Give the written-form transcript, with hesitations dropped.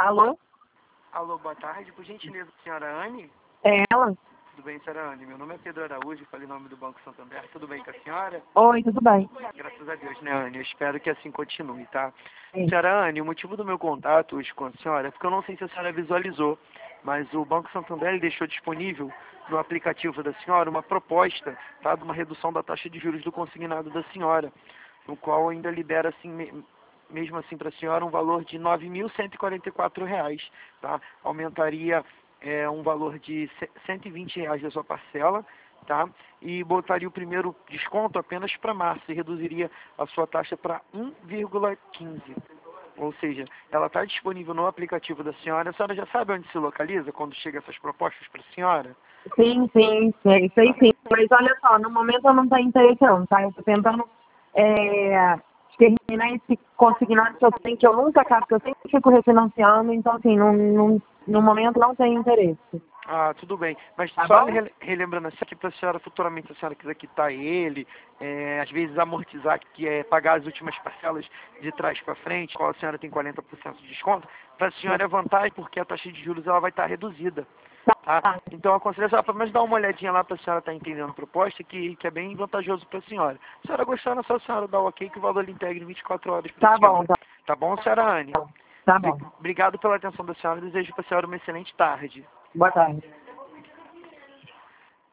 Alô? Alô, boa tarde. Por gentileza, senhora Anne? É ela? Tudo bem, senhora Anne? Meu nome é Pedro Araújo, falei em nome do Banco Santander. Tudo bem com a senhora? Oi, tudo bem? Graças a Deus, né, Anne? Eu espero que assim continue, tá? Sim. Senhora Anne, o motivo do meu contato hoje com a senhora é porque eu não sei se a senhora visualizou, mas o Banco Santander ele deixou disponível no aplicativo da senhora uma proposta, tá? De uma redução da taxa de juros do consignado da senhora, no qual ainda libera, assim, mesmo assim para a senhora, um valor de R$ 9.144, tá? Aumentaria um valor de R$ 120 da sua parcela, tá? E botaria o primeiro desconto apenas para março e reduziria a sua taxa para 1,15. Ou seja, ela está disponível no aplicativo da senhora. A senhora já sabe onde se localiza quando chega essas propostas para a senhora? Sim, sei sim. Mas olha só, no momento eu não tenho interesse não, tá? Eu estou tentando terminar esse consignado que eu tenho, que eu nunca acabo, que eu sempre fico refinanciando, então assim, no momento não tenho interesse. Ah, tudo bem. Mas Tá só bom? relembrando assim, que para a senhora, futuramente, se a senhora quiser quitar ele, às vezes amortizar, que é pagar as últimas parcelas de trás para frente, qual a senhora tem 40% de desconto, para a senhora é vantagem, porque a taxa de juros ela vai estar reduzida. Tá? Tá. Então, eu aconselho a senhora, pelo menos dar uma olhadinha lá para a senhora estar entendendo a proposta, que é bem vantajoso para a senhora. Se a senhora gostar, é só a senhora dar o ok, que o valor integre em 24 horas para a Tá bom, senhora. Tá bom, senhora Anne? tá bom. Obrigado pela atenção da senhora. Desejo para a senhora uma excelente tarde. Boa tarde.